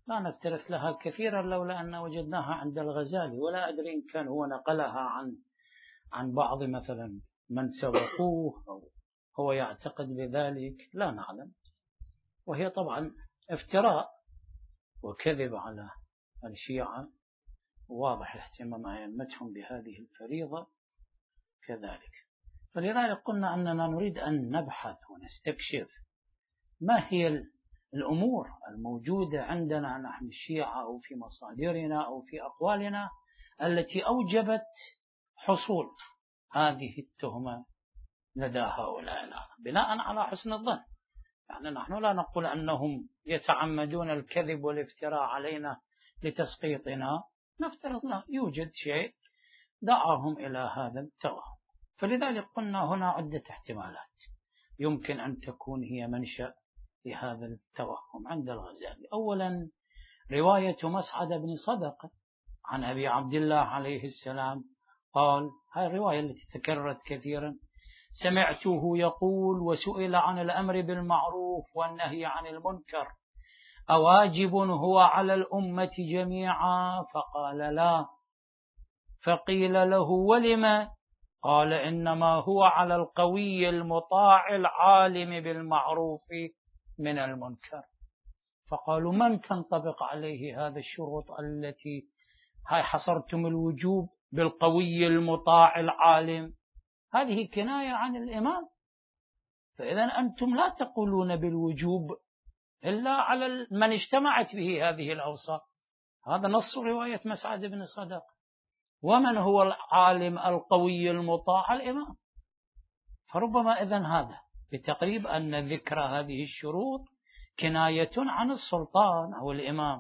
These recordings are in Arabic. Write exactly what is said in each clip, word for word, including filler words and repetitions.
لا نكترث لها كثيرا لولا أن وجدناها عند الغزالي، ولا أدري إن كان هو نقلها عن عن بعض مثلا من سبقوه أو هو يعتقد بذلك، لا نعلم. وهي طبعا افتراء وكذب على الشيعة، واضح اهتمام أئمتهم بهذه الفريضة كذلك. فلذلك قلنا أننا نريد أن نبحث ونستكشف ما هي الأمور الموجودة عندنا نحن الشيعة أو في مصادرنا أو في أقوالنا التي أوجبت حصول هذه التهمة لدى هؤلاء بناء على حسن الظن. يعني نحن لا نقول أنهم يتعمدون الكذب والافتراء علينا لتسقيطنا، نفترض لا يوجد شيء دعاهم إلى هذا التوهم. فلذلك قلنا هنا عدة احتمالات يمكن أن تكون هي منشأ لهذا التوهم عند الغزالي. أولا رواية مسعد بن صدقة عن أبي عبد الله عليه السلام قال، هذه الرواية التي تكررت كثيرا، سمعته يقول وسئل عن الأمر بالمعروف والنهي عن المنكر أواجب هو على الأمة جميعا؟ فقال لا. فقيل له ولم؟ قال إنما هو على القوي المطاع العالم بالمعروف من المنكر. فقالوا من تنطبق عليه هذا الشروط التي هاي حصرتم الوجوب بالقوي المطاع العالم؟ هذه كناية عن الإمام. فإذا أنتم لا تقولون بالوجوب إلا على من اجتمعت به هذه الأوصاف. هذا نص رواية مسعد بن صدقة. ومن هو العالم القوي المطاع؟ الإمام. فربما إذن هذا بتقريب أن ذكر هذه الشروط كناية عن السلطان أو الإمام،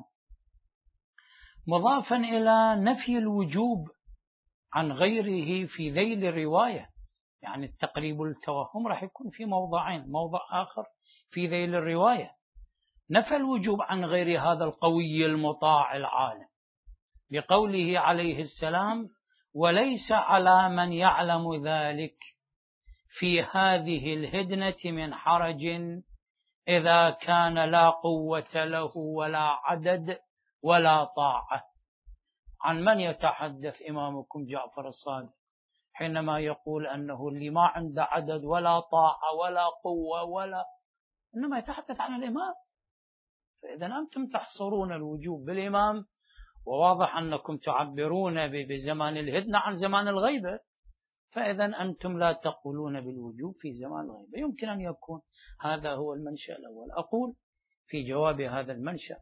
مضافا إلى نفي الوجوب عن غيره في ذيل الرواية. يعني التقريب التوهم راح يكون في موضعين، موضع آخر في ذيل الرواية نفى الوجوب عن غير هذا القوي المطاع العالم بقوله عليه السلام وليس على من يعلم ذلك في هذه الهدنة من حرج إذا كان لا قوة له ولا عدد ولا طاعة. عن من يتحدث إمامكم جعفر الصادق حينما يقول أنه اللي ما عنده عدد ولا طاعة ولا قوة ولا، إنما يتحدث عن الإمام. فإذا أنتم تحصرون الوجوب بالإمام، وواضح أنكم تعبرون بزمان الهدنة عن زمان الغيبة، فإذا أنتم لا تقولون بالوجوب في زمان الغيبة. يمكن أن يكون هذا هو المنشأ الأول. أقول في جواب هذا المنشأ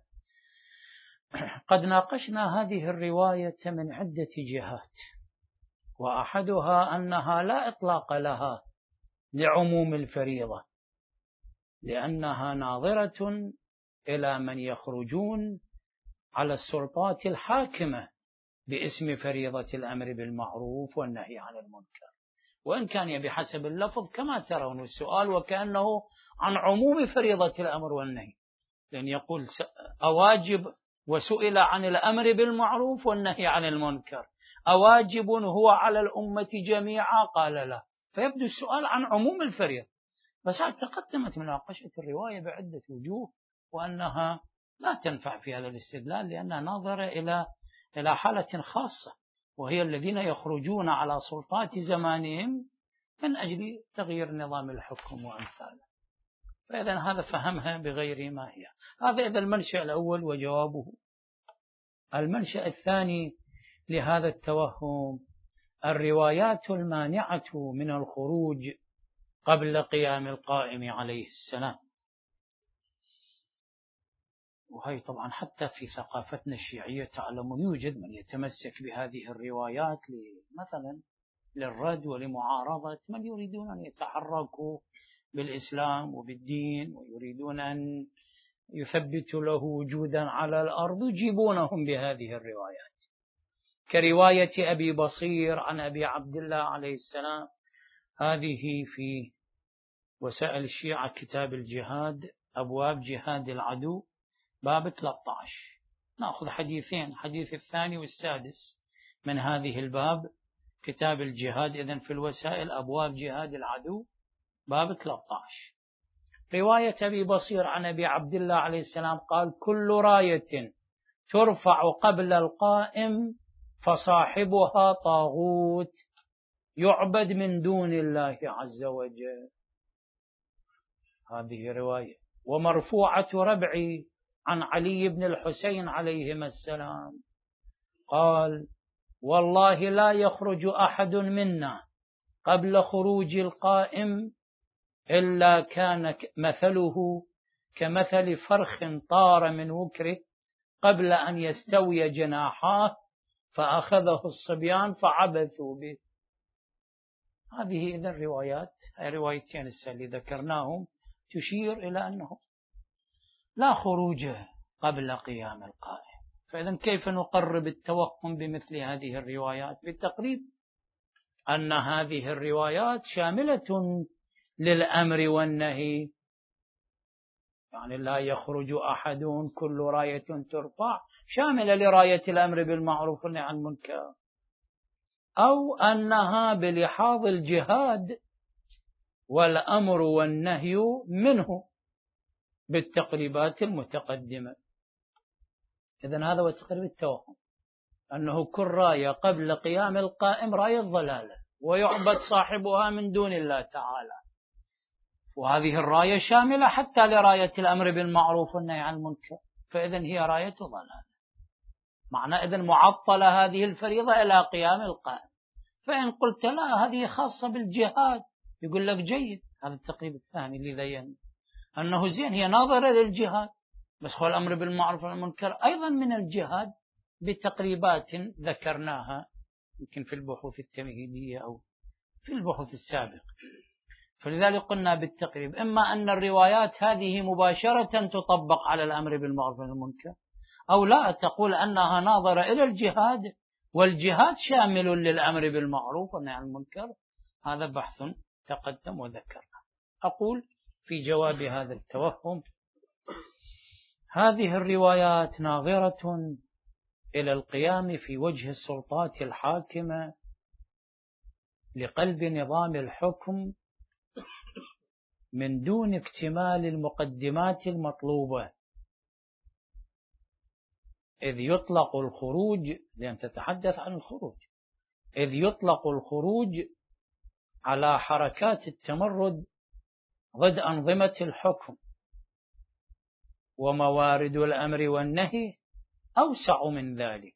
قد ناقشنا هذه الرواية من عدة جهات، وأحدها أنها لا إطلاق لها لعموم الفريضة، لأنها ناظرة إلى من يخرجون على السلطات الحاكمة باسم فريضة الأمر بالمعروف والنهي عن المنكر، وإن كان بحسب اللفظ كما ترون السؤال وكأنه عن عموم فريضة الأمر والنهي، لأن يقول أواجب وسئل عن الأمر بالمعروف والنهي عن المنكر أواجب هو على الأمة جميعا؟ قال لا. فيبدو السؤال عن عموم الفريضة. بس تقدمت مناقشة الرواية بعدة وجوه، وأنها لا تنفع في هذا الاستدلال لأنها ناظرة إلى إلى حالة خاصة، وهي الذين يخرجون على سلطات زمانهم من أجل تغيير نظام الحكم وأمثاله. فإذا هذا فهمها بغير ما هي. هذا إذا المنشأ الأول وجوابه. المنشأ الثاني لهذا التوهم الروايات المانعة من الخروج قبل قيام القائم عليه السلام. وهي طبعا حتى في ثقافتنا الشيعية تعلمون يوجد من يتمسك بهذه الروايات مثلا للرد ولمعارضة من يريدون أن يتحركوا بالإسلام وبالدين ويريدون أن يثبتوا له وجودا على الأرض، يجيبونهم بهذه الروايات، كرواية أبي بصير عن أبي عبد الله عليه السلام. هذه في وسائل الشيعة كتاب الجهاد، أبواب جهاد العدو، باب ثلاثة عشر. نأخذ حديثين، حديث الثاني والسادس من هذه الباب، كتاب الجهاد إذن في الوسائل أبواب جهاد العدو باب ثلاثة عشر. رواية أبي بصير عن أبي عبد الله عليه السلام قال: كل راية ترفع قبل القائم فصاحبها طاغوت يعبد من دون الله عز وجل. هذه رواية. ومرفوعة ربعي عن علي بن الحسين عليهما السلام قال: والله لا يخرج أحد منا قبل خروج القائم إلا كان مثله كمثل فرخ طار من وكره قبل أن يستوي جناحاه فأخذه الصبيان فعبثوا به. هذه إذن روايات، هاي روايتين اللي ذكرناهم تشير إلى أنه لا خروج قبل قيام القائم. فإذن كيف نقرب التوهم بمثل هذه الروايات؟ بالتقريب أن هذه الروايات شاملة للأمر والنهي، يعني لا يخرج أحد كل راية ترفع شاملة لراية الأمر بالمعروف والنهي عن المنكر، أو أنها بلحاظ الجهاد والأمر والنهي منه بالتقريبات المتقدمة. إذن هذا هو تقريب التوهم، أنه كل راية قبل قيام القائم راية ضلالة ويعبد صاحبها من دون الله تعالى، وهذه الراية شاملة حتى لراية الأمر بالمعروف والنهي عن المنكر، فإذن هي راية ضلالة. معنى إذن معطلة هذه الفريضة إلى قيام القائم. فإن قلت لا هذه خاصة بالجهاد، يقول لك جيد، هذا التقريب الثاني اللي ذين أنه زين هي ناظرة للجهاد، بس هو الأمر بالمعروف والمنكر أيضا من الجهاد بتقريبات ذكرناها يمكن في البحوث التمهيدية أو في البحوث السابق. فلذلك قلنا بالتقريب إما أن الروايات هذه مباشرة تطبق على الأمر بالمعروف والمنكر، أو لا تقول أنها ناظرة إلى الجهاد والجهاد شامل للأمر بالمعروف والنهي عن المنكر. هذا بحث تقدم وذكرنا. أقول في جواب هذا التوهم: هذه الروايات ناظرة إلى القيام في وجه السلطات الحاكمة لقلب نظام الحكم من دون اكتمال المقدمات المطلوبة، إذ يطلق الخروج، لأن تتحدث عن الخروج، إذ يطلق الخروج على حركات التمرد ضد أنظمة الحكم، وموارد الأمر والنهي أوسع من ذلك.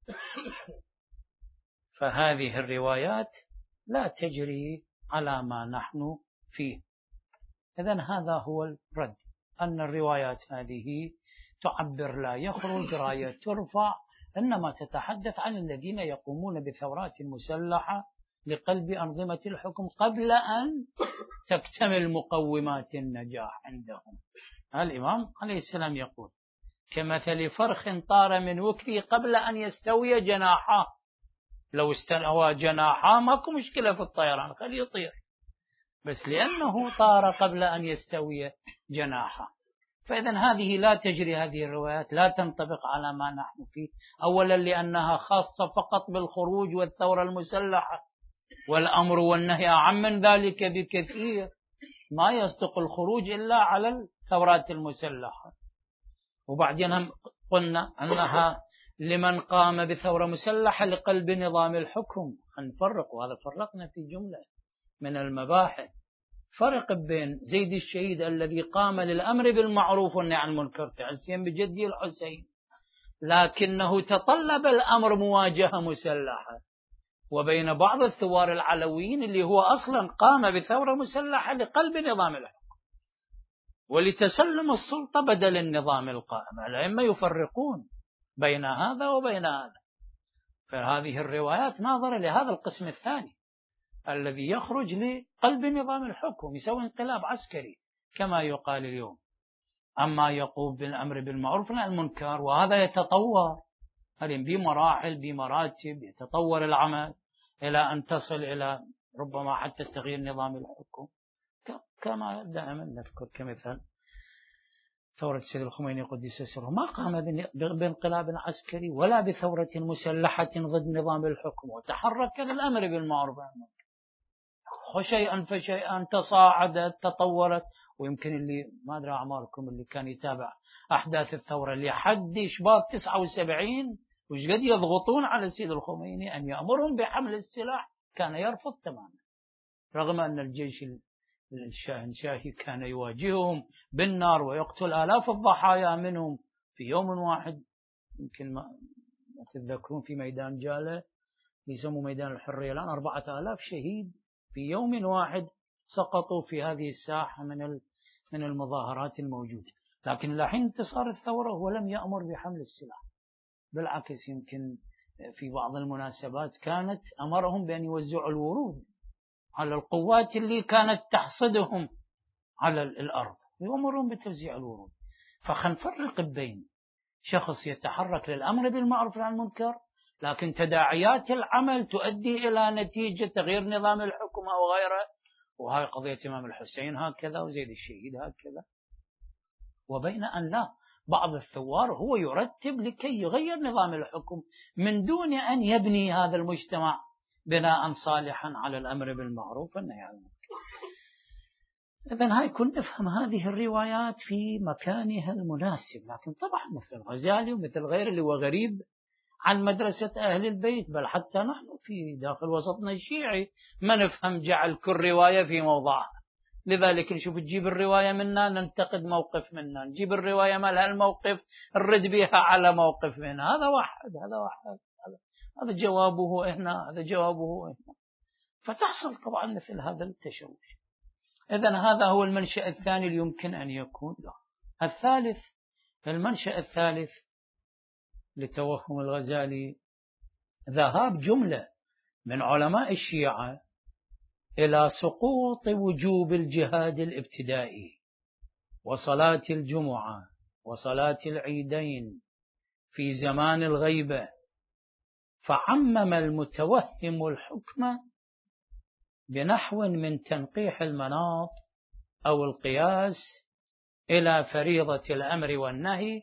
فهذه الروايات لا تجري على ما نحن فيه. إذن هذا هو الرد، أن الروايات هذه تعبر لا يخرج راية ترفع، إنما تتحدث عن الذين يقومون بثورات مسلحة لقلب أنظمة الحكم قبل أن تكتمل مقومات النجاح عندهم. الإمام عليه السلام يقول: كمثل فرخ طار من وكره قبل أن يستوي جناحه. لو استوى جناحه ماكو مشكلة في الطيران، خليه يطير، بس لأنه طار قبل أن يستوي جناحه. فإذن هذه لا تجري، هذه الروايات لا تنطبق على ما نحن فيه. أولا لأنها خاصة فقط بالخروج والثورة المسلحة، والأمر والنهي أعم من ذلك بكثير، ما يصدق الخروج إلا على الثورات المسلحة. وبعدين هم قلنا أنها لمن قام بثورة مسلحة لقلب نظام الحكم. نفرق، وهذا فرقنا في جملة من المباحث، فرق بين زيد الشهيد الذي قام للأمر بالمعروف والنهي عن المنكر تعزيا بجدي الحسين، لكنه تطلب الأمر مواجهة مسلحة، وبين بعض الثوار العلويين اللي هو أصلا قام بثورة مسلحة لقلب نظام الحكم ولتسلم السلطة بدل النظام القائم. الأئمة يفرقون بين هذا وبين هذا. فهذه الروايات ناظرة لهذا القسم الثاني الذي يخرج لقلب نظام الحكم، يسوي انقلاب عسكري كما يقال اليوم. أما يقوم بالأمر بالمعروف والنهي عن المنكر، وهذا يتطور بمراحل بمراتب، يتطور العمل إلى أن تصل إلى ربما حتى تغيير نظام الحكم، كما دائما نذكر كمثال ثورة السيد الخميني قدس سره، ما قام بانقلاب عسكري ولا بثورة مسلحة ضد نظام الحكم، وتحرك للأمر بالمعروف والنهي عن المنكر. شيئا فشيئا تصاعدت تطورت. ويمكن اللي ما أدري أعماركم اللي كان يتابع أحداث الثورة لحد شباط تسعة وسبعين وش قد يضغطون على السيد الخميني أن يأمرهم بحمل السلاح، كان يرفض تماما، رغم أن الجيش الشاهنشاهي كان يواجههم بالنار ويقتل آلاف الضحايا منهم في يوم واحد. يمكن ما تتذكرون في ميدان جالة يسموا ميدان الحرية الآن أربعة آلاف شهيد في يوم واحد سقطوا في هذه الساحة من من المظاهرات الموجودة. لكن لحين انتصار الثورة هو لم يأمر بحمل السلاح، بالعكس يمكن في بعض المناسبات كانت أمرهم بأن يوزعوا الورود على القوات اللي كانت تحصدهم على الأرض، يأمرهم بتوزيع الورود. فخل نفرق بين شخص يتحرك للأمر بالمعروف والنهي عن المنكر لكن تداعيات العمل تؤدي إلى نتيجة تغيير نظام الحكم أو غيره، وهاي قضية إمام الحسين هكذا وزيد الشهيد هكذا، وبين أن لا، بعض الثوار هو يرتب لكي يغير نظام الحكم من دون أن يبني هذا المجتمع بناء صالحا على الأمر بالمعروف والنهي عن المنكر. إذن هاي كن نفهم هذه الروايات في مكانها المناسب. لكن طبعا مثل الغزالي ومثل غير اللي هو غريب عن مدرسة أهل البيت، بل حتى نحن في داخل وسطنا الشيعي ما نفهم جعل كل رواية في موضعها. لذلك نشوف تجيب الرواية منا ننتقد موقف منا، نجيب الرواية ما لها الموقف نرد بها على موقف منا. هذا واحد هذا واحد هذا جوابه هنا هذا جوابه هنا، فتحصل طبعا مثل هذا التشوش. إذن هذا هو المنشأ الثاني اللي يمكن أن يكون له. الثالث، المنشأ الثالث لتوهم الغزالي ذهاب جملة من علماء الشيعة إلى سقوط وجوب الجهاد الابتدائي وصلاة الجمعة وصلاة العيدين في زمان الغيبة، فعمم المتوهم الحكم بنحو من تنقيح المناط أو القياس إلى فريضة الأمر والنهي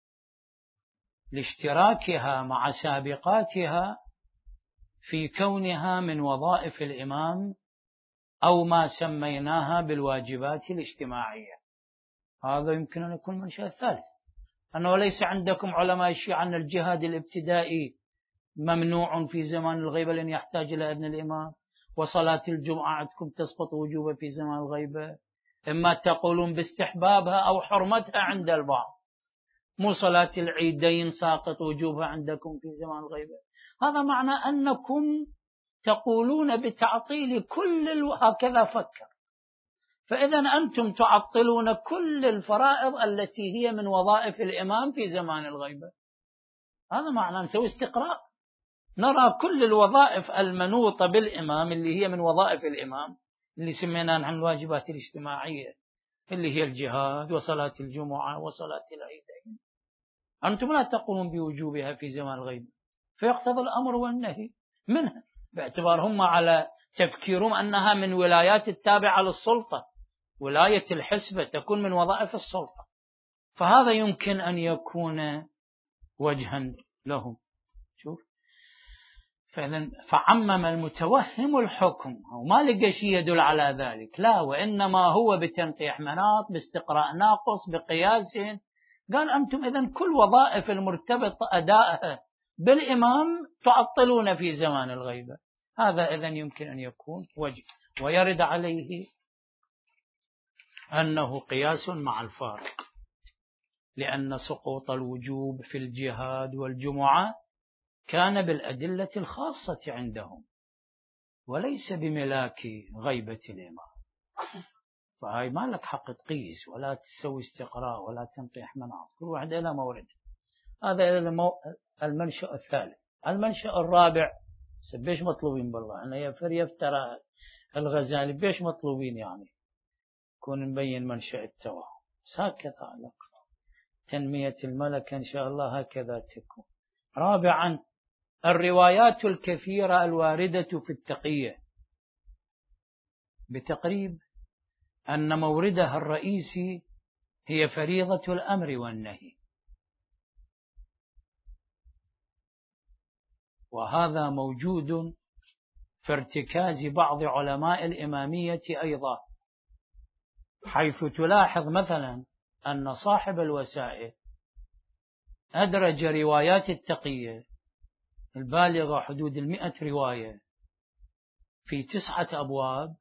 لاشتراكها مع سابقاتها في كونها من وظائف الإمام أو ما سميناها بالواجبات الاجتماعية. هذا يمكن أن يكون منشأ الثالث، أنه ليس عندكم علماء الشيعة أن الجهاد الابتدائي ممنوع في زمان الغيبة لأن يحتاج إلى إذن الإمام، وصلاة الجمعة عندكم تسقط وجوبا في زمان الغيبة، إما تقولون باستحبابها أو حرمتها عند البعض، مو صلاة العيدين ساقط وجوبها عندكم في زمان الغيبة. هذا معنى أنكم تقولون بتعطيل كل الو... هكذا فكر. فإذا أنتم تعطلون كل الفرائض التي هي من وظائف الإمام في زمان الغيبة. هذا معنى نسوي استقراء، نرى كل الوظائف المنوطة بالإمام اللي هي من وظائف الإمام اللي سميناها عن الواجبات الاجتماعية اللي هي الجهاد وصلاة الجمعة وصلاة العيدين، أنتم لا تقولون بوجوبها في زمان الغيبة، فيقتضي الأمر والنهي منها، باعتبار هم على تفكيرهم أنها من ولايات التابعة للسلطة، ولاية الحسبة تكون من وظائف السلطة، فهذا يمكن أن يكون وجها لهم. شوف، فعمم المتوهم الحكم، وما لقى شيء يدل على ذلك، لا، وإنما هو بتنقيح مناط، باستقراء ناقص، بقياس. قال أنتم إذن كل وظائف المرتبط أدائها بالإمام تعطلون في زمان الغيبة. هذا إذن يمكن أن يكون وجه، ويرد عليه أنه قياس مع الفارق، لأن سقوط الوجوب في الجهاد والجمعة كان بالأدلة الخاصة عندهم وليس بملاك غيبة الإمام. فهاي ما لك حق تقيس ولا تسوي استقراء ولا تنقيح مناط، كل واحد إلى مورد. هذا المنشأ الثالث. المنشأ الرابع، بيش مطلوبين بالله أنا يفر يفترى الغزالي، بيش مطلوبين يعني كون نبين منشأ التوهم، هكذا لك تنمية الملكة إن شاء الله هكذا تكون. رابعا، الروايات الكثيرة الواردة في التقية بتقريب أن موردها الرئيسي هي فريضة الأمر والنهي، وهذا موجود في ارتكاز بعض علماء الإمامية أيضا، حيث تلاحظ مثلا أن صاحب الوسائل أدرج روايات التقية البالغة حدود المئة رواية في تسعة أبواب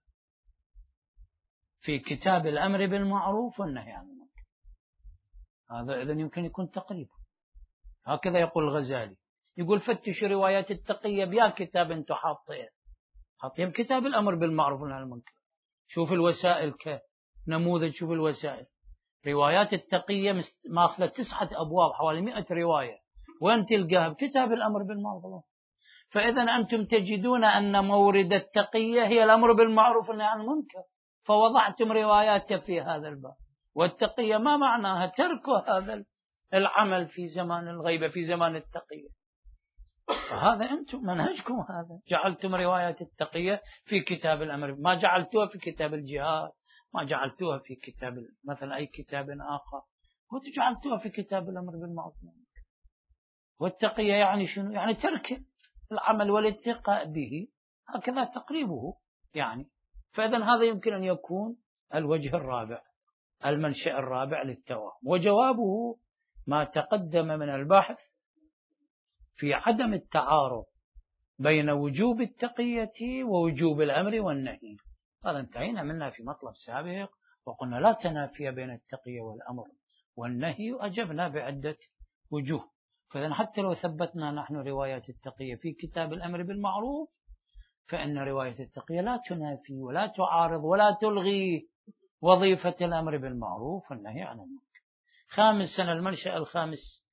في كتاب الأمر بالمعروف والنهي عن المنكر. هذا إذن يمكن يكون تقريبا هكذا يقول الغزالي، يقول فتش روايات التقية بيا كتاب انتو حاطيه حاطيه بكتاب الأمر بالمعروف والنهي عن المنكر، شوف الوسائل كنموذج، شوف الوسائل روايات التقية ماخذة تسعة أبواب حوالي مئة رواية، وين تلقاها؟ بكتاب الأمر بالمعروف. فإذا أنتم تجدون أن مورد التقية هي الأمر بالمعروف والنهي عن المنكر، فوضعتم روايات في هذا الباب. والتقية ما معناها ترك هذا العمل في زمان الغيبة، في زمان التقية. فهذا أنتم منهجكم، هذا جعلتم روايات التقية في كتاب الأمر، ما جعلتوها في كتاب الجهاد، ما جعلتوها في كتاب مثلا أي كتاب آخر، وجعلتوها في كتاب الأمر بالمعروف. والتقية يعني شنو؟ يعني ترك العمل والاتقاء به، هكذا تقريبه يعني. فإذن هذا يمكن أن يكون الوجه الرابع، المنشأ الرابع للتوهم. وجوابه ما تقدم من البحث في عدم التعارض بين وجوب التقية ووجوب الأمر والنهي. هذا انتهينا منها في مطلب سابق وقلنا لا تنافي بين التقية والأمر والنهي، أجبنا بعدة وجوه. فإذن حتى لو ثبتنا نحن رواية التقية في كتاب الأمر بالمعروف، فإن رواية التقية لا تنافي ولا تعارض ولا تلغي وظيفة الأمر بالمعروف والنهي عن المنكر. خامسا، المنشأ الخامس،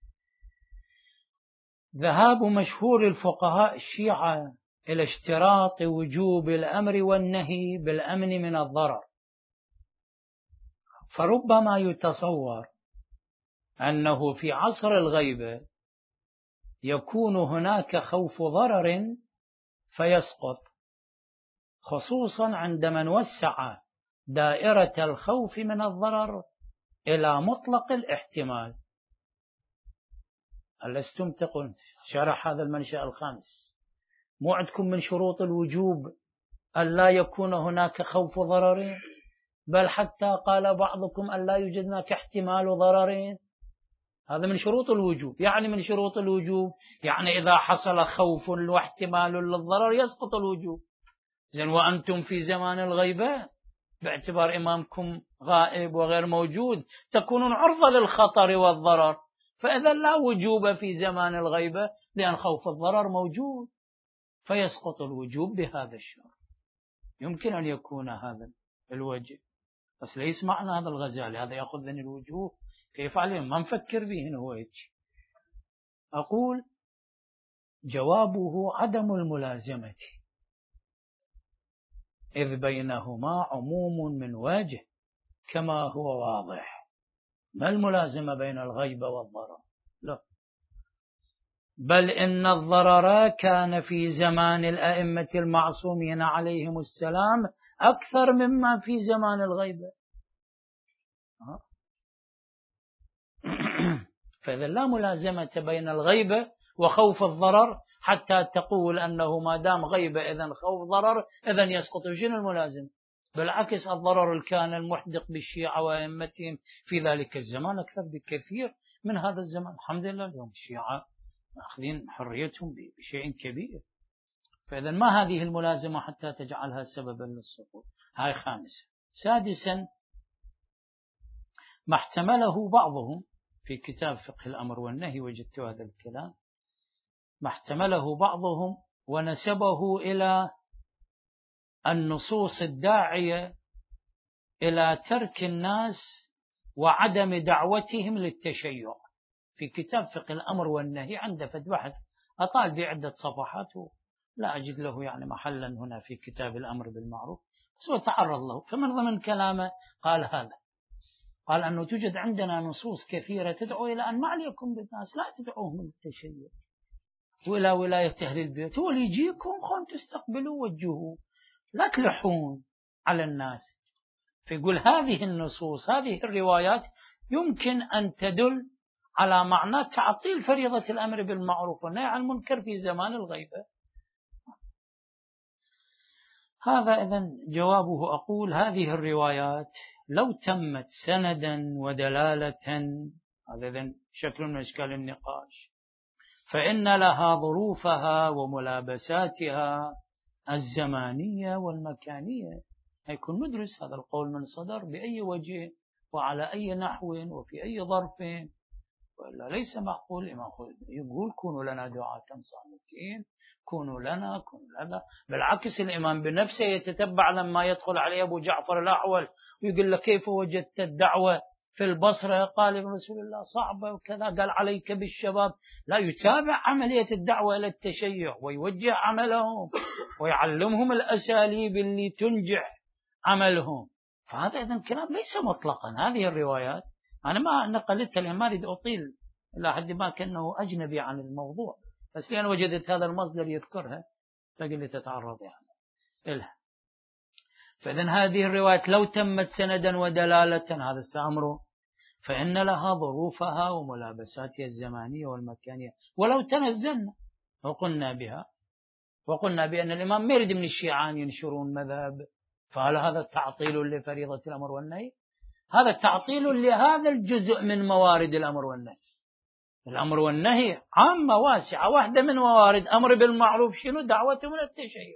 ذهاب مشهور الفقهاء الشيعة إلى اشتراط وجوب الأمر والنهي بالأمن من الضرر. فربما يتصور أنه في عصر الغيبة يكون هناك خوف ضرر فيسقط، خصوصا عند من وسع دائرة الخوف من الضرر إلى مطلق الاحتمال. ألستم تقول شرح هذا المنشأ الخامس، مو عندكم من شروط الوجوب أن لا يكون هناك خوف ضرر، بل حتى قال بعضكم أن لا يوجد هناك احتمال ضرر. هذا من شروط الوجوب. يعني من شروط الوجوب يعني إذا حصل خوف واحتمال للضرر يسقط الوجوب. زين، وأنتم في زمان الغيبة باعتبار إمامكم غائب وغير موجود تكونون عرضة للخطر والضرر، فإذا لا وجوب في زمان الغيبة لأن خوف الضرر موجود، فيسقط الوجوب بهذا الشرط. يمكن أن يكون هذا الوجه، بس ليس معنى هذا الغزالي هذا يأخذ من الوجوه كيف عليهم، ما نفكر به هو هيك. أقول جوابه عدم الملازمة، إذ بينهما عموم من وجه كما هو واضح. ما الملازمة بين الغيبة والضرر؟ لا، بل إن الضرر كان في زمان الأئمة المعصومين عليهم السلام أكثر مما في زمان الغيبة. فإذا لا ملازمة بين الغيبة وخوف الضرر حتى تقول أنه ما دام غيبة إذن خوف ضرر إذن يسقط. شنو الملازم؟ بالعكس، الضرر كان المحدق بالشيعة وأئمتهم في ذلك الزمان أكثر بكثير من هذا الزمان. الحمد لله اليوم الشيعة أخذين حريتهم بشيء كبير. فإذا ما هذه الملازمة حتى تجعلها سببا للسقوط؟ هاي خامسة. سادسا، ما احتمله بعضهم في كتاب فقه الأمر والنهي، وجدت هذا الكلام، ما احتمله بعضهم ونسبه إلى النصوص الداعية إلى ترك الناس وعدم دعوتهم للتشيع. في كتاب فقه الأمر والنهي عنده فد بحث أطال بعدة صفحات، لا أجد له يعني محلا هنا في كتاب الأمر بالمعروف، بس هو تعرض له. فمن ضمن كلامه قال هذا، قال أنه توجد عندنا نصوص كثيرة تدعو إلى أن ما عليكم بالناس، لا تدعوهم للتشيع ولا ولاية أهل البيت، هو اللي يجيكم خون تستقبلوا وجهوه، لا تلحون على الناس. فيقول هذه النصوص هذه الروايات يمكن أن تدل على معنى تعطيل فريضة الأمر بالمعروف والنهي عن المنكر في زمان الغيبة. هذا إذن جوابه. أقول هذه الروايات لو تمت سندا ودلالة، هذا إذن شكل من أشكال النقاش، فإن لها ظروفها وملابساتها الزمانية والمكانية. يكون ندرس هذا القول من صدر بأي وجه وعلى أي نحو وفي أي ظرف، وإلا ليس معقول الإمام يقول كونوا لنا دعاة صامتين، كونوا لنا كونوا لنا. بالعكس الإمام بنفسه يتتبع لما يدخل عليه أبو جعفر الأحول ويقول له كيف وجدت الدعوة في البصرة؟ قال ابن رسول الله صعبة وكذا، قال عليك بالشباب. لا، يتابع عملية الدعوة إلى التشيع ويوجه عملهم ويعلمهم الأساليب اللي تنجح عملهم. فهذا إذن كلام ليس مطلقا. هذه الروايات أنا ما نقلتها لأن ما أريد أطيل إلى حد ما كأنه أجنبي عن الموضوع، بس لأن وجدت هذا المصدر يذكرها فقلت تتعرض يعني إلها. فإذن هذه الروايات لو تمت سندا ودلالة، هذا سأمره، فإن لها ظروفها وملابساتها الزمانية والمكانية. ولو تنزلنا وقلنا بها وقلنا بأن الإمام ما يريد من الشيعان ينشرون مذهب، فهل هذا تعطيل لفريضة الأمر والنهي؟ هذا تعطيل لهذا الجزء من موارد الأمر والنهي. الأمر والنهي عامة واسعة، واحدة من موارد أمر بالمعروف شنو؟ دعوة من التشيع.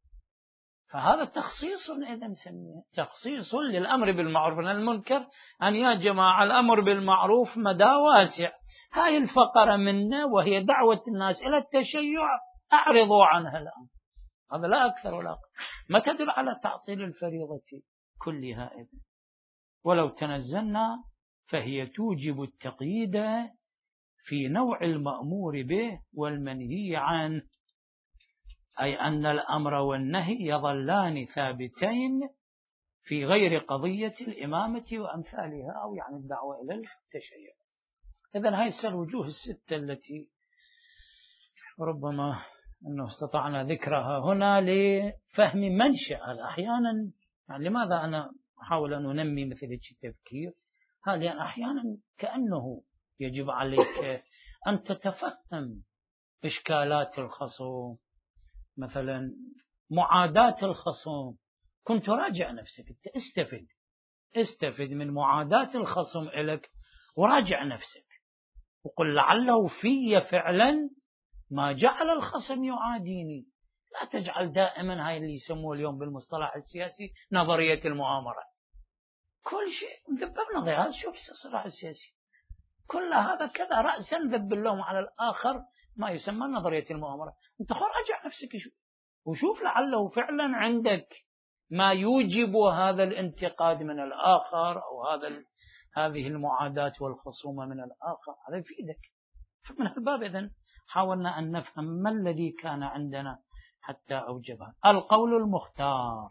فهذا تخصيص، إذا نسميه تخصيص للأمر بالمعروف والنهي عن المنكر. أن يا جماعة الأمر بالمعروف مدى واسع، هاي الفقرة منه وهي دعوة الناس إلى التشيع أعرضوا عنها الآن. هذا لا أكثر ولا أقل، ما تدل على تعطيل الفريضة كلها. إذن ولو تنزلنا فهي توجب التقييد في نوع المأمور به والمنهي عنه، أي أن الأمر والنهي يظلان ثابتين في غير قضية الإمامة وأمثالها، أو يعني الدعوة إلى التشيع. إذن هاي الوجوه الستة التي ربما أنه استطعنا ذكرها هنا لفهم منشأ هذا. أحيانا يعني لماذا أنا أحاول أن أنمي مثل التفكير هذا؟ يعني أحيانا كأنه يجب عليك أن تتفهم إشكالات الخصوم، مثلا معاداة الخصوم. كنت راجع نفسك، استفد استفد من معاداة الخصم لك وراجع نفسك وقل لعله في فعلا ما جعل الخصم يعاديني. لا تجعل دائما هاي اللي يسموه اليوم بالمصطلح السياسي نظرية المؤامرة. كل شيء ذب نظرية، هذا شوف الصراع السياسي كل هذا كذا رأسا ذب اللوم على الآخر، ما يسمى نظرية المؤامرة. انت راجع نفسك شوف وشوف لعله فعلا عندك ما يوجب هذا الانتقاد من الآخر أو هذا هذه المعاداة والخصومة من الآخر، هذا يفيدك. فمن الباب إذن حاولنا أن نفهم ما الذي كان عندنا حتى أوجبها. القول المختار،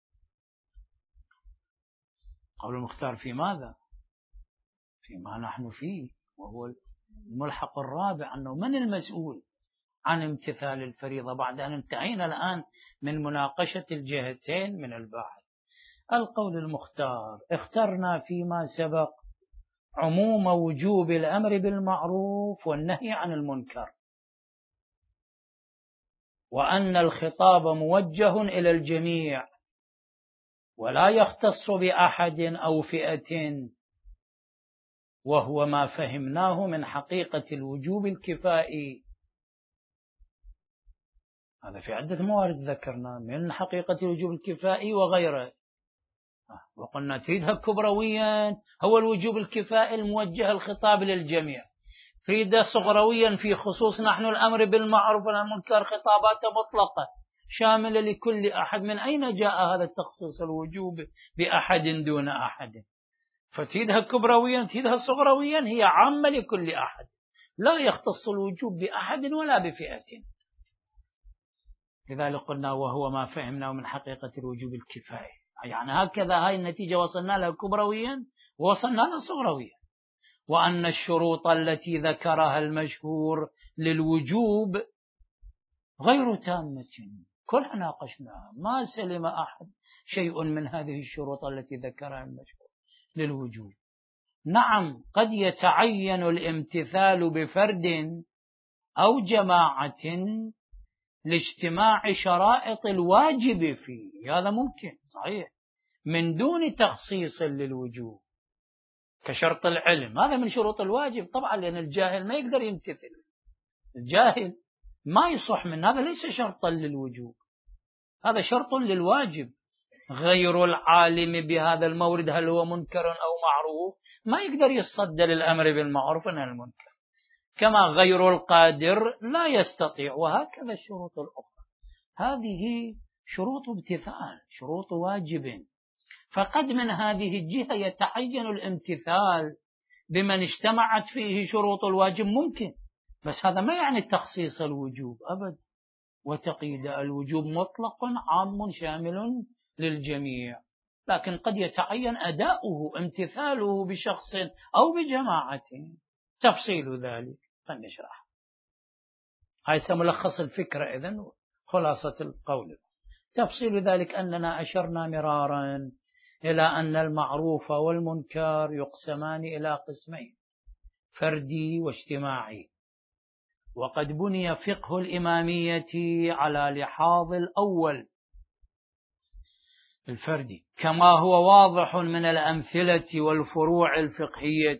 قول المختار في ماذا؟ فيما نحن فيه، وهو الملحق الرابع، أنه من المسؤول عن امتثال الفريضة بعد أن انتهينا الآن من مناقشة الجهتين من الباحث. القول المختار اخترنا فيما سبق عموم وجوب الأمر بالمعروف والنهي عن المنكر، وأن الخطاب موجه إلى الجميع ولا يختص بأحد أو فئة، وهو ما فهمناه من حقيقة الوجوب الكفائي. هذا في عدة موارد ذكرنا من حقيقة الوجوب الكفائي وغيره، وقلنا تريدها كبرويا هو الوجوب الكفائي الموجه الخطاب للجميع، تريدها صغرويا في خصوص نحن الأمر بالمعروف والنهي عن المنكر خطابات مطلقة شاملة لكل أحد. من أين جاء هذا التخصيص الوجوب بأحد دون أحد؟ فتريدها كبرويا تريدها صغرويا، هي عامة لكل أحد، لا يختص الوجوب بأحد ولا بفئة. لذلك قلنا وهو ما فهمناه من حقيقة الوجوب الكفائي، يعني هكذا هاي النتيجة وصلنا لها كبرويا ووصلنا لها صغرويا. وأن الشروط التي ذكرها المشهور للوجوب غير تامة، كلها ناقشناها، ما سلم أحد شيء من هذه الشروط التي ذكرها المشهور للوجوب. نعم قد يتعين الامتثال بفرد أو جماعة لاجتماع شرائط الواجب فيه، هذا ممكن صحيح من دون تخصيص للوجوب، كشرط العلم، هذا من شروط الواجب طبعا، لأن الجاهل ما يقدر يمتثل، الجاهل ما يصح من هذا، ليس شرطا للوجوب، هذا شرط للواجب. غير العالم بهذا المورد هل هو منكر أو معروف ما يقدر يصدى للأمر بالمعروف عن المنكر، كما غير القادر لا يستطيع، وهكذا الشروط الأخرى. هذه شروط امتثال، شروط واجب، فقد من هذه الجهة يتعين الامتثال بمن اجتمعت فيه شروط الواجب ممكن، بس هذا ما يعني تخصيص الوجوب أبدا، وتقييد الوجوب مطلق عام شامل للجميع، لكن قد يتعين أداؤه امتثاله بشخص أو بجماعة، تفصيل ذلك فنشرح. هاي ملخص الفكرة إذن، خلاصة القول. تفصيل ذلك أننا أشرنا مرارا إلى أن المعروف والمنكر يقسمان إلى قسمين، فردي واجتماعي، وقد بني فقه الإمامية على لحاظ الأول الفردي، كما هو واضح من الأمثلة والفروع الفقهية،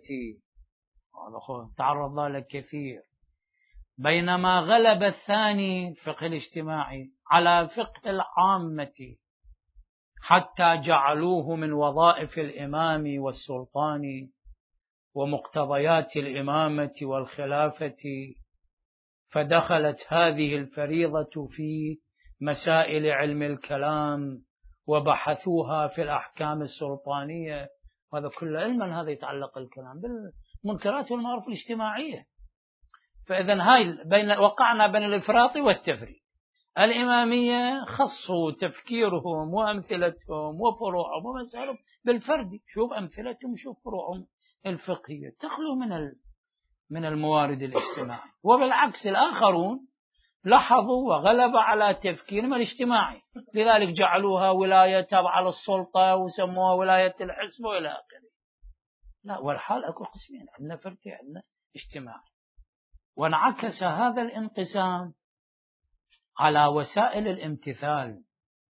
تعرض له كثير، بينما غلب الثاني فقه الاجتماعي على فقه العامة، حتى جعلوه من وظائف الإمام والسلطان ومقتضيات الإمامة والخلافة، فدخلت هذه الفريضة في مسائل علم الكلام وبحثوها في الأحكام السلطانية، وهذا كل علما هذا يتعلق الكلام بالمنكرات والمعروف الاجتماعية. فإذن هاي بين وقعنا بين الإفراط والتفريط. الإمامية خصوا تفكيرهم وأمثلتهم وفروعهم ومسائلهم بالفرد، شوف أمثلتهم شوف فروعهم الفقهية تخلو من من الموارد الاجتماعي، وبالعكس الآخرون لاحظوا وغلب على تفكيرهم الاجتماعي، لذلك جعلوها ولاية تابعة للسلطة وسموها ولاية الحزب وإلى آخره. لا، والحال أكو قسمين، عندنا فردي عندنا اجتماعي، وانعكس هذا الانقسام على وسائل الامتثال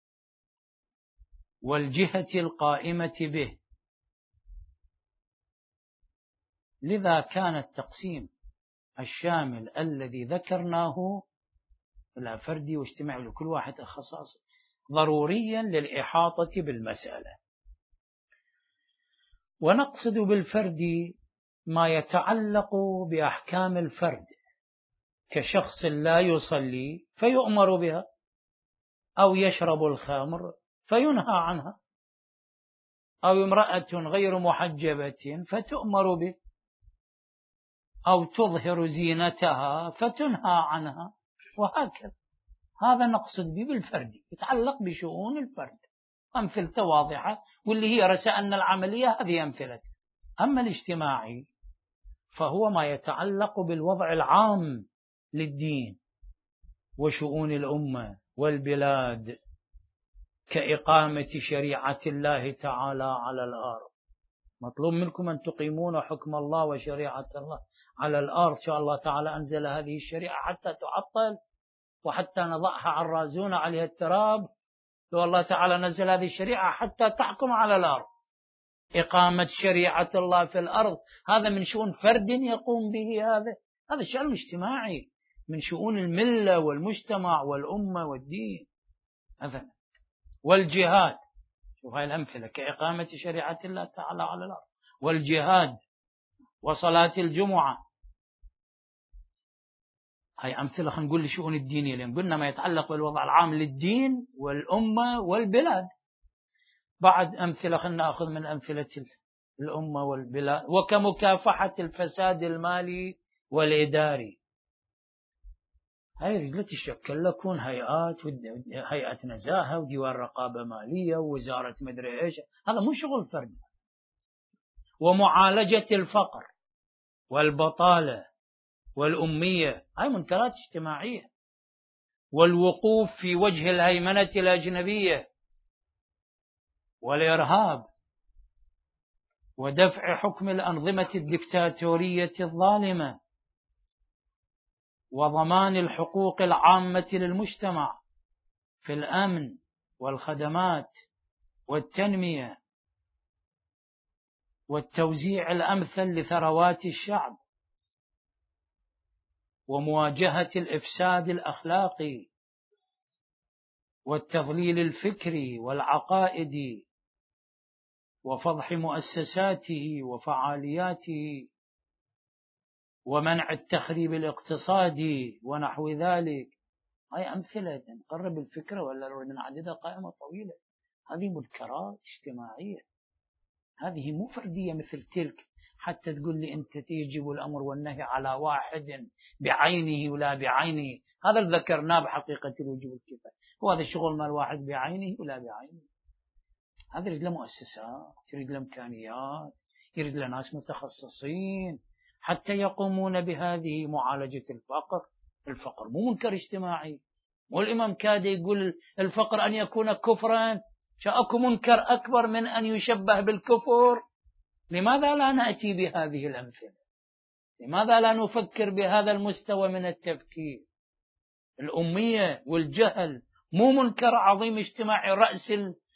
والجهة القائمة به، لذا كان التقسيم الشامل الذي ذكرناه إلى فردي واجتماعي لكل واحد خصائص ضروريا للإحاطة بالمسألة. ونقصد بالفرد ما يتعلق بأحكام الفرد، كشخص لا يصلي فيؤمر بها، أو يشرب الخمر فينهى عنها، أو امرأة غير محجبة فتؤمر به، أو تظهر زينتها فتنهى عنها، وهكذا. هذا نقصد به بالفرد، يتعلق بشؤون الفرد، أمثلة واضحة، واللي هي رسائلنا العملية هذه أمثلة. أما الاجتماعي فهو ما يتعلق بالوضع العام للدين وشؤون الأمة والبلاد، كإقامة شريعة الله تعالى على الأرض. مطلوب منكم أن تقيمون حكم الله وشريعة الله على الأرض، شاء الله تعالى أنزل هذه الشريعة حتى تعطل وحتى نضعها عرازون عليها التراب، لو الله تعالى نزل هذه الشريعة حتى تحكم على الأرض. إقامة شريعة الله في الأرض هذا من شؤون فرد يقوم به، هذا هذا شأن اجتماعي من شؤون الملة والمجتمع والأمة والدين مثلا. والجهاد، شوف هاي الأمثلة، كإقامة شريعة الله تعالى على الأرض، والجهاد، وصلاة الجمعة، هاي أمثلة خلينا نقول لشؤون الدينية، لأن قلنا ما يتعلق بالوضع العام للدين والأمة والبلاد. بعد أمثلة خلينا نأخذ من أمثلة الأمة والبلاد، وكمكافحة الفساد المالي والإداري، هاي لا تشكل لكون هيئات، هيئة نزاهة وديوان رقابة مالية ووزارة مدري إيش، هذا مو شغل فرد. ومعالجة الفقر والبطالة والأمية، هاي منكرات اجتماعية. والوقوف في وجه الهيمنة الأجنبية والإرهاب، ودفع حكم الأنظمة الدكتاتورية الظالمة، وضمان الحقوق العامة للمجتمع في الأمن والخدمات والتنمية والتوزيع الأمثل لثروات الشعب، ومواجهة الإفساد الأخلاقي والتضليل الفكري والعقائدي، وفضح مؤسساته وفعالياته، ومنع التخريب الاقتصادي ونحو ذلك. هاي أمثلة نقرب الفكرة ولا نعددها قائمة طويلة. هذه منكرات اجتماعية، هذه مو فردية مثل تلك حتى تقول لي أنت يجب الأمر والنهي على واحد بعينه ولا بعينه. هذا اللي ذكرناه بحقيقة الوجوب الكفاية، وهذا الشغل مال واحد بعينه ولا بعينه. هذا يريد له مؤسسات، يريد له إمكانيات، يريد له ناس متخصصين حتى يقومون بهذه معالجة الفقر. الفقر مو منكر اجتماعي، والإمام كاد يقول الفقر أن يكون كفرا، شاءكم منكر أكبر من أن يشبه بالكفر. لماذا لا نأتي بهذه الأمثلة؟ لماذا لا نفكر بهذا المستوى من التفكير؟ الأمية والجهل مو منكر عظيم اجتماعي، رأس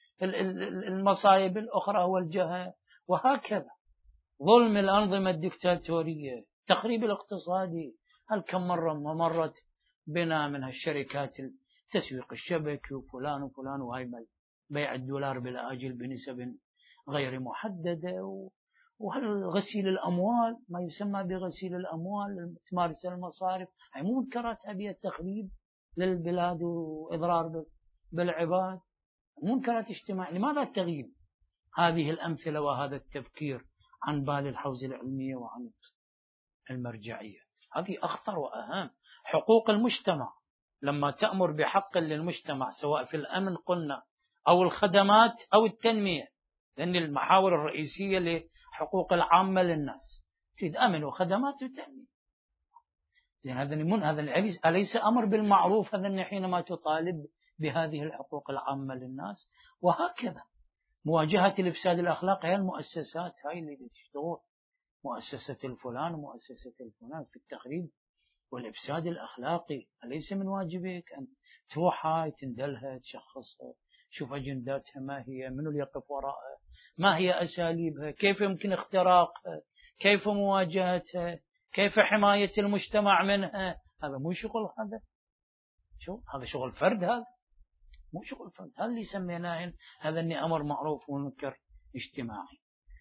المصايب الأخرى هو الجهل. وهكذا ظلم الأنظمة الدكتاتورية، تخريب الاقتصادي. هل كم مرة ما مرت بنا من هالشركات التسويق الشبكي وفلان وفلان، وهي بيع الدولار بالآجل بنسب غير محددة، وغسيل الأموال، ما يسمى بغسيل الأموال، تمارس المصارف. هي مو منكرات أبي التخريب للبلاد وإضرار بالعباد، منكرات اجتماعية. لماذا تغيب هذه الأمثلة وهذا التفكير عن بال الحوزة العلمية وعن المرجعية؟ هذه أخطر وأهم. حقوق المجتمع لما تأمر بحق للمجتمع سواء في الأمن قلنا أو الخدمات أو التنمية، لأن المحاور الرئيسية لحقوق العامة للناس تريد أمن وخدمات وتنمية. زين هذا من هذا أليس أمر بالمعروف هذا حينما تطالب بهذه الحقوق العامة للناس؟ وهكذا مواجهة الإفساد الأخلاقي. هي المؤسسات هاي اللي تشتغل، مؤسسة الفلان ومؤسسة الفلان في التخريب والإفساد الأخلاقي. أليس من واجبك أن تروح هاي تندلها تشخصها، شوف أجنداتها ما هي، منو اللي يقف وراءها، ما هي أساليبها، كيف يمكن اختراقها، كيف مواجهتها، كيف حماية المجتمع منها. هذا مو شغل، هذا شو هذا شغل فرد، هذا مو شغل فرد. هذا اللي سميناه هذا أني أمر معروف ومنكر اجتماعي.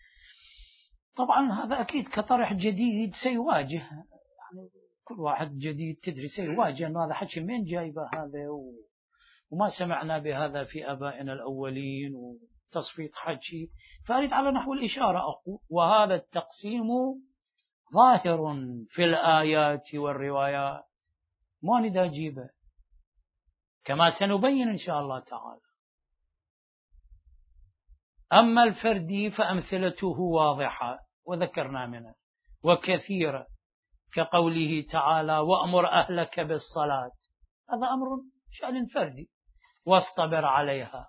طبعا هذا أكيد كطرح جديد سيواجه، يعني كل واحد جديد تدري سيواجه أنه هذا حكي من جايبه هذا، وما سمعنا بهذا في آبائنا الأولين، وتصفيق حكي. فأريد على نحو الإشارة أقول وهذا التقسيم ظاهر في الآيات والروايات، ما ندى أجيبه كما سنبين إن شاء الله تعالى. أما الفردي فأمثلته واضحة وذكرنا منها وكثيرة، كقوله تعالى وأمر أهلك بالصلاة، هذا أمر شأن فردي واصطبر عليها.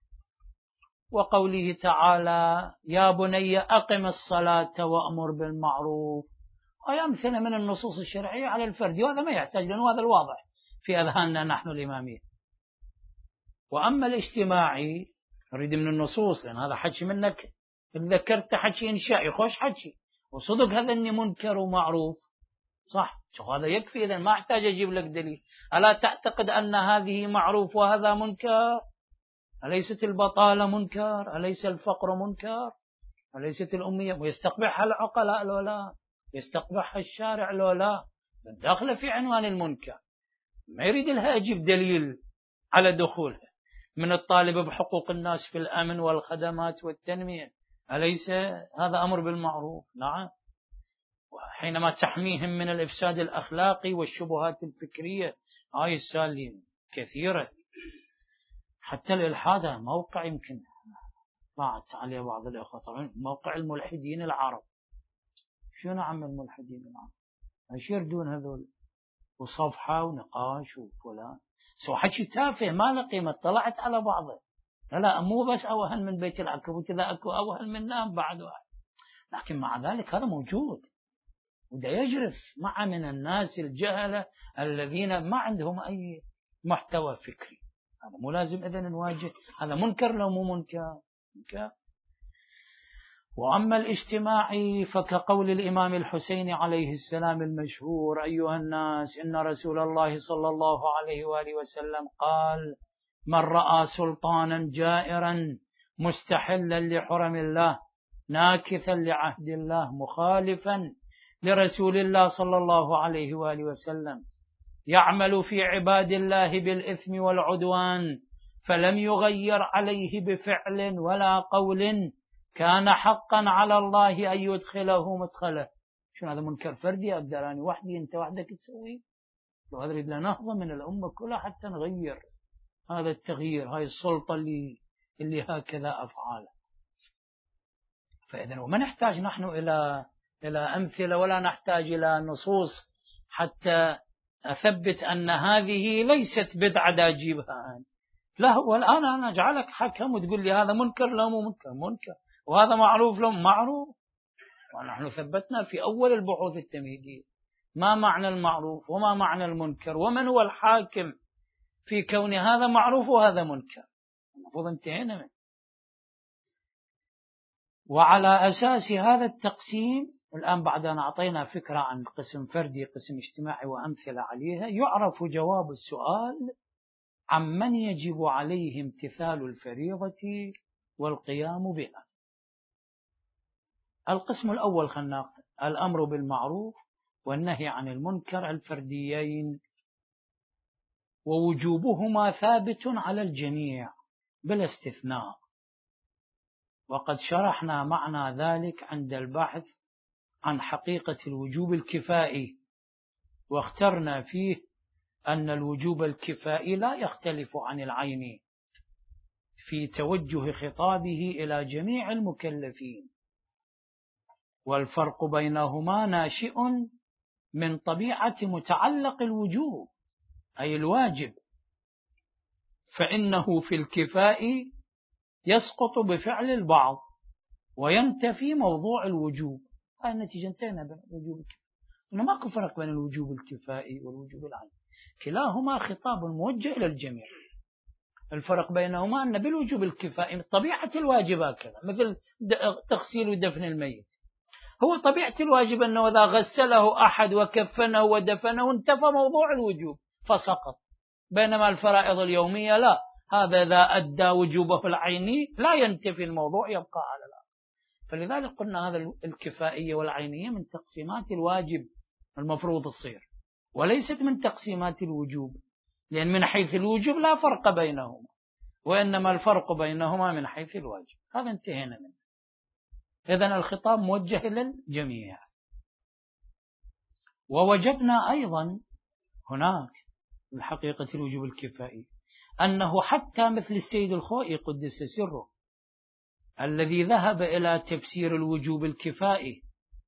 وقوله تعالى يا بني أقم الصلاة وأمر بالمعروف، هي أمثلة من النصوص الشرعية على الفردي، وهذا ما يحتاج لأنه هذا الواضح في أذهاننا نحن الإمامية. وأما الاجتماعي نريد من النصوص، لأن هذا حكي منك ذكرت حكي إنشائي خوش حكي وصدق هذا أني منكر ومعروف صح، شو هذا يكفي، إذن ما أحتاج أجيب لك دليل. ألا تعتقد أن هذه معروف وهذا منكر؟ أليست البطالة منكر؟ أليس الفقر منكر؟ أليست الأمية؟ ويستقبحها العقلاء لو لا؟ يستقبحها الشارع لو لا؟ داخل في عنوان المنكر، ما يريد لها أجيب دليل على دخولها. من الطالب بحقوق الناس في الأمن والخدمات والتنمية، أليس هذا أمر بالمعروف؟ نعم. وحينما تحميهم من الإفساد الأخلاقي والشبهات الفكرية، هاي السالين كثيرة، حتى الإلحاد موقع يمكن ضاعت عليه بعض الأخوة طبعا، موقع الملحدين العرب. شنو عم الملحدين العرب؟ ايش يردون هذول؟ وصفحة ونقاش وفلان، سو حكي تافه ما له قيمة. طلعت على بعضه، لا لا مو بس أوهن من بيت العنكبوت، إذا أكو أوهن من نام بعد واحد، لكن مع ذلك هذا موجود. وده يجرف مع من الناس الجهلة الذين ما عندهم أي محتوى فكري. هذا مو لازم إذن نواجه، هذا منكر لو مو منكر منكر. وأما الاجتماعي فكقول الإمام الحسين عليه السلام المشهور: أيها الناس إن رسول الله صلى الله عليه وآله وسلم قال: من رأى سلطانا جائرا مستحلا لحرم الله ناكثا لعهد الله مخالفا لرسول الله صلى الله عليه وآله وسلم يعمل في عباد الله بالإثم والعدوان فلم يغير عليه بفعل ولا قول كان حقا على الله أن يدخله مدخله. شو هذا منكر فردي أقدر أنا وحدي أنت وحدك تسويه؟ لو هذا بدنا نهضة من الأمة كلها حتى نغير هذا التغيير، هاي السلطة اللي اللي هكذا أفعاله. فإذا وما نحتاج نحن إلى إلى أمثلة ولا نحتاج إلى نصوص حتى أثبت أن هذه ليست بدعة أجيبها أنا. لا، والآن أنا أجعلك حكم وتقول لي هذا منكر لا مو منكر منكر، وهذا معروف لهم معروف. ونحن ثبتنا في أول البحوث التمهيدية ما معنى المعروف وما معنى المنكر ومن هو الحاكم في كون هذا معروف وهذا منكر. المفروض انتهينا منه. وعلى أساس هذا التقسيم الآن بعد أن أعطينا فكرة عن قسم فردي قسم اجتماعي وأمثلة عليها، يعرف جواب السؤال عمن يجب عليه امتثال الفريضة والقيام بها. القسم الأول خلنا الأمر بالمعروف والنهي عن المنكر الفرديين، ووجوبهما ثابت على الجميع بلا استثناء، وقد شرحنا معنى ذلك عند البحث عن حقيقة الوجوب الكفائي، واخترنا فيه أن الوجوب الكفائي لا يختلف عن العيني في توجه خطابه إلى جميع المكلفين، والفرق بينهما ناشئ من طبيعة متعلق الوجوب أي الواجب، فإنه في الكفاء يسقط بفعل البعض وينتفي موضوع الوجوب. هاي النتيجة انتهينا بالوجوب الكفائي. إنه ماكو فرق بين الوجوب الكفائي والوجوب العيني، كلاهما خطاب موجه إلى الجميع. الفرق بينهما أن بالوجوب الكفائي طبيعة الواجب هكذا، مثل تغسيل ودفن الميت، هو طبيعة الواجب أنه إذا غسله أحد وكفنه ودفنه انتفى موضوع الوجوب فسقط. بينما الفرائض اليومية لا، هذا إذا أدى وجوبه العيني لا ينتفي الموضوع يبقى على الأرض. فلذلك قلنا هذا الكفائية والعينية من تقسيمات الواجب المفروض تصير، وليست من تقسيمات الوجوب، لأن من حيث الوجوب لا فرق بينهما، وإنما الفرق بينهما من حيث الواجب. هذا انتهينا منه. إذن الخطاب موجه للجميع. ووجدنا أيضا هناك من حقيقة الوجوب الكفائي أنه حتى مثل السيد الخوئي قدس سره الذي ذهب إلى تفسير الوجوب الكفائي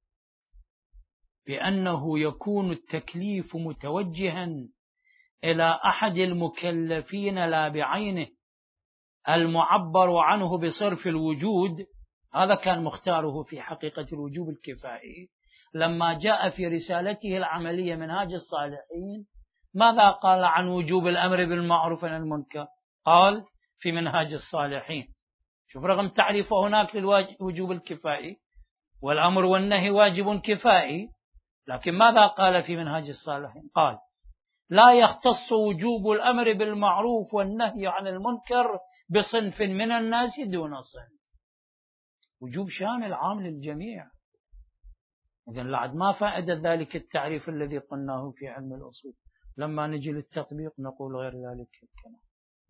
بأنه يكون التكليف متوجها إلى أحد المكلفين لا بعينه المعبر عنه بصرف الوجود، هذا كان مختاره في حقيقة الوجوب الكفائي. لما جاء في رسالته العملية منهاج الصالحين ماذا قال عن وجوب الأمر بالمعروف والنهي عن المنكر؟ قال في منهاج الصالحين، شوف رغم تعريفه هناك للوجوب الكفائي والأمر والنهي واجب كفائي، لكن ماذا قال في منهاج الصالحين؟ قال لا يختص وجوب الأمر بالمعروف والنهي عن المنكر بصنف من الناس دون صنف، وجوب شامل عام للجميع. إذن لعد ما فائدة ذلك التعريف الذي قلناه في علم الأصول، لما نجي للتطبيق نقول غير ذلك الكلام.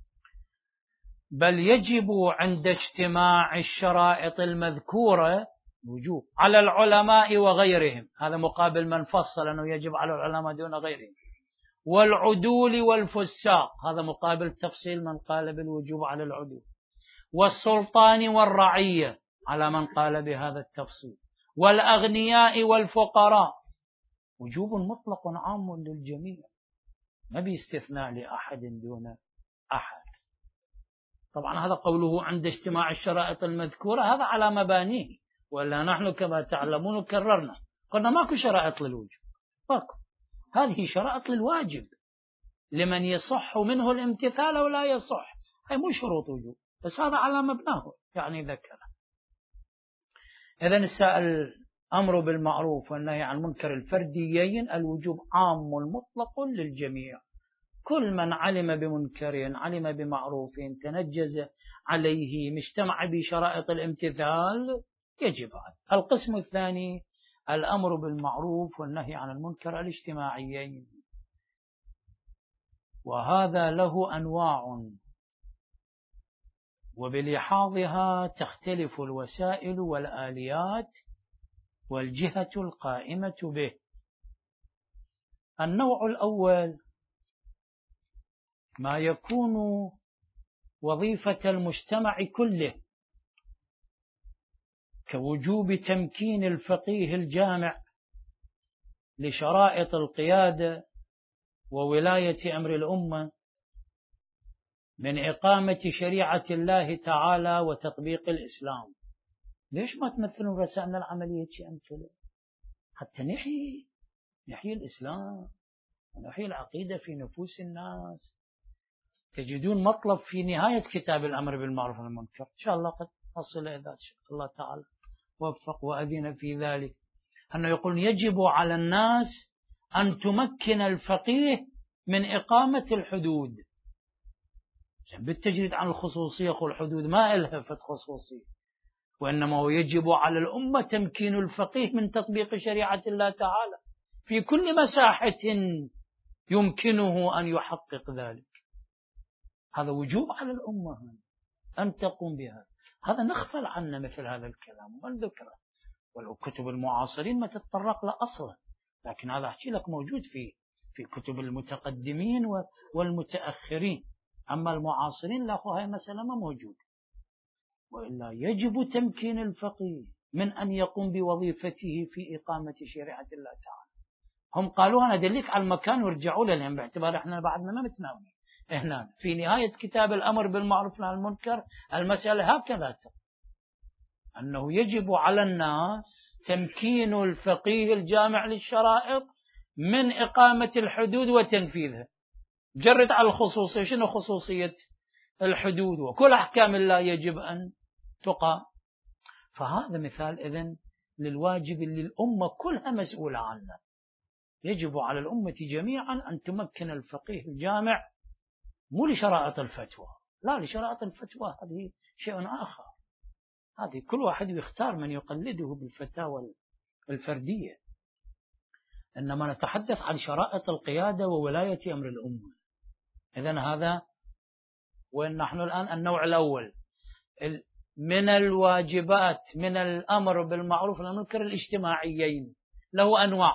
بل يجب عند اجتماع الشرائط المذكورة وجوب على العلماء وغيرهم، هذا مقابل من فصل أنه يجب على العلماء دون غيرهم، والعدول والفساق، هذا مقابل تفصيل من قال بالوجوب على العدول، والسلطان والرعية على من قال بهذا التفصيل، والأغنياء والفقراء، وجوب مطلق عام للجميع ما بيستثناء لأحد دون أحد. طبعا هذا قوله عند اجتماع الشرائط المذكورة هذا على مبانيه، ولا نحن كما تعلمون كررنا قلنا ماكو شرائط للوجوب، ماكو، هذه شرائط للواجب لمن يصح منه الامتثال أو لا يصح، هي مو شروط وجوب، بس هذا على مبناه يعني ذكره. إذن السائل أمر بالمعروف والنهي عن المنكر الفرديين الوجوب عام مطلق للجميع، كل من علم بمنكر علم بمعروف تنجز عليه مجتمع بشرائط الامتثال يجب عليه. القسم الثاني الأمر بالمعروف والنهي عن المنكر الاجتماعيين، وهذا له أنواع وبلحاظها تختلف الوسائل والآليات والجهة القائمة به. النوع الأول ما يكون وظيفة المجتمع كله، كوجوب تمكين الفقيه الجامع لشرائط القيادة وولاية أمر الأمة من إقامة شريعة الله تعالى وتطبيق الإسلام. ليش ما تمثلون رسائلنا العملية شيء أمثلة حتى نحيي نحيي الإسلام ونحيي العقيدة في نفوس الناس؟ تجدون مطلب في نهاية كتاب الأمر بالمعروف والنهي عن المنكر، إن شاء الله قد أصل إذا الله تعالى وفق وأذن في ذلك، أنه يقول يجب على الناس أن تمكن الفقيه من إقامة الحدود. بالتجريد عن الخصوصية يقول الحدود ما إلهفت خصوصية، وإنما هو يجب على الأمة تمكين الفقيه من تطبيق شريعة الله تعالى في كل مساحة يمكنه أن يحقق ذلك. هذا وجوب على الأمة أن تقوم بها. هذا نغفل عنه مثل هذا الكلام والذكرى، والكتب المعاصرين ما تتطرق له أصلا، لكن هذا أحكي لك موجود في في كتب المتقدمين والمتأخرين. أما المعاصرين لا، هاي مسألة ما موجود. وإلا يجب تمكين الفقيه من أن يقوم بوظيفته في إقامة شريعة الله تعالى. هم قالوا أنا أدلك على المكان وارجعوا له، لأن باعتبار إحنا بعدنا ما متناولين هنا في نهاية كتاب الأمر بالمعروف والنهي عن المنكر المسألة هكذا، أنه يجب على الناس تمكين الفقيه الجامع للشرائط من إقامة الحدود وتنفيذها. جرد على الخصوصية، شنو خصوصية الحدود؟ وكل أحكام الله يجب أن تقام. فهذا مثال إذن للواجب اللي الأمة كلها مسؤولة عنه. يجب على الأمة جميعا أن تمكن الفقيه الجامع، مو لشرائط الفتوى، لا، لشرائط الفتوى هذه شيء آخر، هذه كل واحد يختار من يقلده بالفتاوى الفردية، إنما نتحدث عن شرائط القيادة وولاية أمر الأمة. إذن هذا، ونحن الآن النوع الأول من الواجبات من الأمر بالمعروف والنهي عن المنكر الاجتماعيين، له أنواع،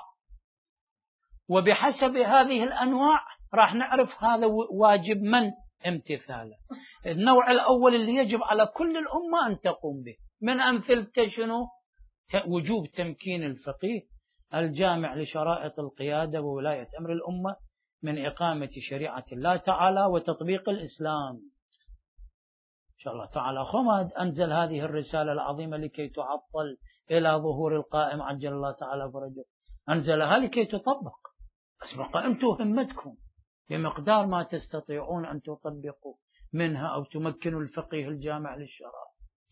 وبحسب هذه الأنواع راح نعرف هذا واجب من امتثاله. النوع الأول اللي يجب على كل الأمة أن تقوم به، من أمثلته شنو؟ وجوب تمكين الفقيه الجامع لشرائط القيادة وولاية أمر الأمة من إقامة شريعة الله تعالى وتطبيق الإسلام. إن شاء الله تعالى خمد أنزل هذه الرسالة العظيمة لكي تعطل إلى ظهور القائم عجل الله تعالى فرجه، أنزلها لكي تطبق، بس بقى أنتم همتكم بمقدار ما تستطيعون أن تطبقوا منها أو تمكنوا الفقيه الجامع للشرائع.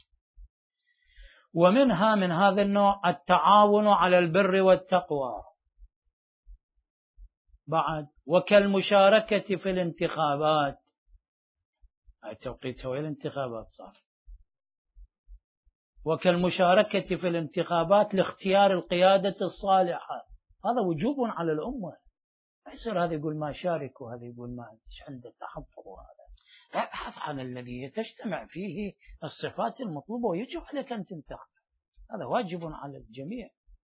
ومنها من هذا النوع التعاون على البر والتقوى، بعد وكالمشاركة في الانتخابات، هاي توقيتها وهي الانتخابات صار، وكالمشاركة في الانتخابات لاختيار القيادة الصالحة. هذا وجوب على الأمة، ما يصير هذا يقول ما شارك وهذا يقول ما عنده تحفظ. وهذا ابحث عن الذي تجتمع فيه الصفات المطلوبة ويجب عليك أن تنتخب، هذا واجب على الجميع.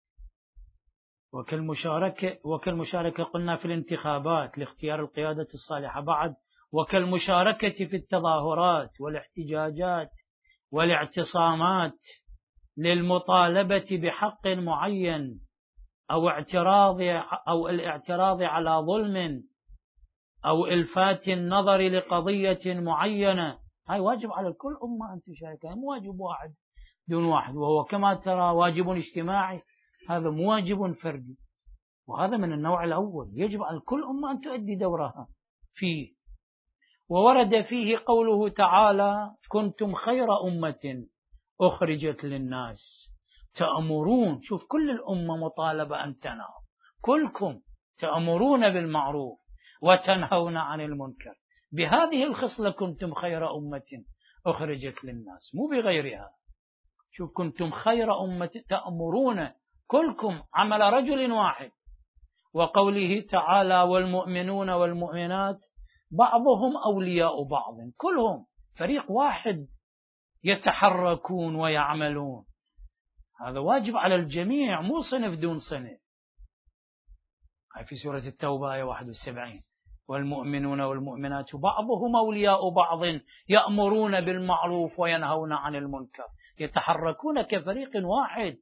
وكالمشاركة وكالمشاركة قلنا في الانتخابات لاختيار القيادة الصالحة، بعد وكالمشاركة في التظاهرات والاحتجاجات والاعتصامات للمطالبة بحق معين أو اعتراض أو الاعتراض على ظلم أو إلفات النظر لقضية معينة. هاي واجب على كل أمة أن تشارك، مو واجب واحد دون واحد، وهو كما ترى واجب اجتماعي هذا مواجب فردي، وهذا من النوع الأول، يجب على كل أمة أن تؤدي دورها فيه. وورد فيه قوله تعالى: كنتم خير أمة أخرجت للناس تأمرون. شوف، كل الأمة مطالبة أن تنهى، كلكم تأمرون بالمعروف وتنهون عن المنكر. بهذه الخصلة كنتم خير أمة أخرجت للناس، مو بغيرها. شوف، كنتم خير أمة تأمرون، كلكم عمل رجل واحد. وقوله تعالى: والمؤمنون والمؤمنات بعضهم أولياء بعض، كلهم فريق واحد يتحركون ويعملون. هذا واجب على الجميع، مو صنف دون صنف. هاي في سورة التوبة آية واحد وسبعين: والمؤمنون والمؤمنات بعضهم أولياء بعض يأمرون بالمعروف وينهون عن المنكر، يتحركون كفريق واحد.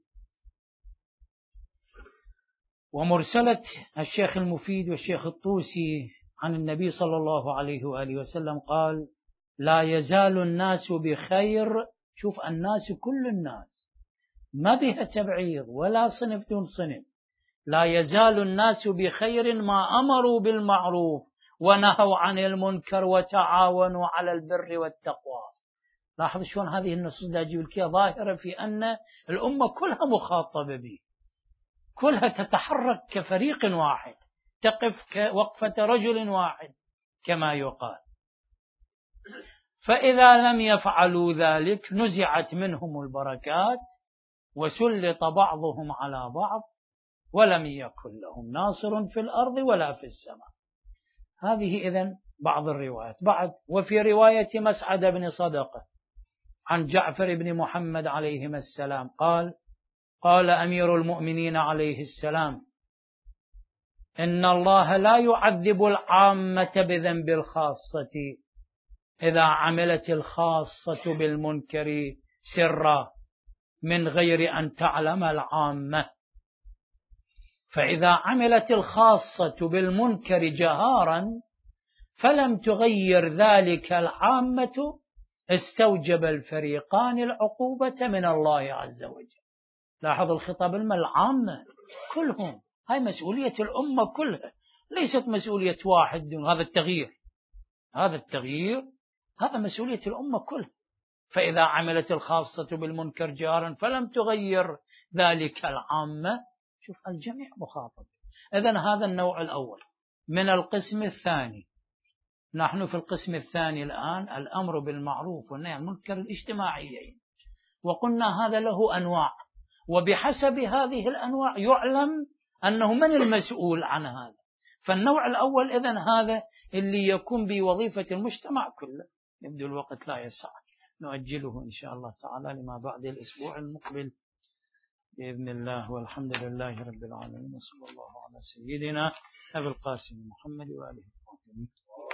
ومرسلة الشيخ المفيد والشيخ الطوسي عن النبي صلى الله عليه وآله وسلم قال: لا يزال الناس بخير. شوف، الناس كل الناس، ما بها تبعيض ولا صنف دون صنف. لا يزال الناس بخير ما أمروا بالمعروف ونهوا عن المنكر وتعاونوا على البر والتقوى. لاحظ شلون هذه النصوص دا أجيب لك ظاهرة في أن الأمة كلها مخاطبة به، كلها تتحرك كفريق واحد، تقف كوقفة رجل واحد كما يقال. فإذا لم يفعلوا ذلك نزعت منهم البركات وسلط بعضهم على بعض ولم يكن لهم ناصر في الأرض ولا في السماء. هذه إذن بعض الروايات. بعد، وفي رواية مسعد بن صدقة عن جعفر بن محمد عليهما السلام قال: قال أمير المؤمنين عليه السلام: إن الله لا يعذب العامة بذنب الخاصة إذا عملت الخاصة بالمنكر سرا من غير أن تعلم العامة، فإذا عملت الخاصة بالمنكر جهارا فلم تغير ذلك العامة استوجب الفريقان العقوبة من الله عز وجل. لاحظ الخطاب، العامة كلهم، هاي مسؤولية الأمة كلها، ليست مسؤولية واحد دون. هذا التغيير هذا التغيير هذا مسؤولية الأمة كلها. فإذا عملت الخاصة بالمنكر جهارا فلم تغير ذلك العامة، شوف الجميع مخاطب. إذن هذا النوع الأول من القسم الثاني. نحن في القسم الثاني الآن، الأمر بالمعروف والنهي عن المنكر الاجتماعيين، وقلنا هذا له أنواع، وبحسب هذه الأنواع يعلم أنه من المسؤول عن هذا. فالنوع الأول إذن هذا اللي يكون بوظيفة المجتمع كله. يبدو الوقت لا يسع، نؤجله إن شاء الله تعالى لما بعد الأسبوع المقبل بإذن الله. والحمد لله رب العالمين، وصلى الله على سيدنا أبي القاسم محمد وآله وصحبه.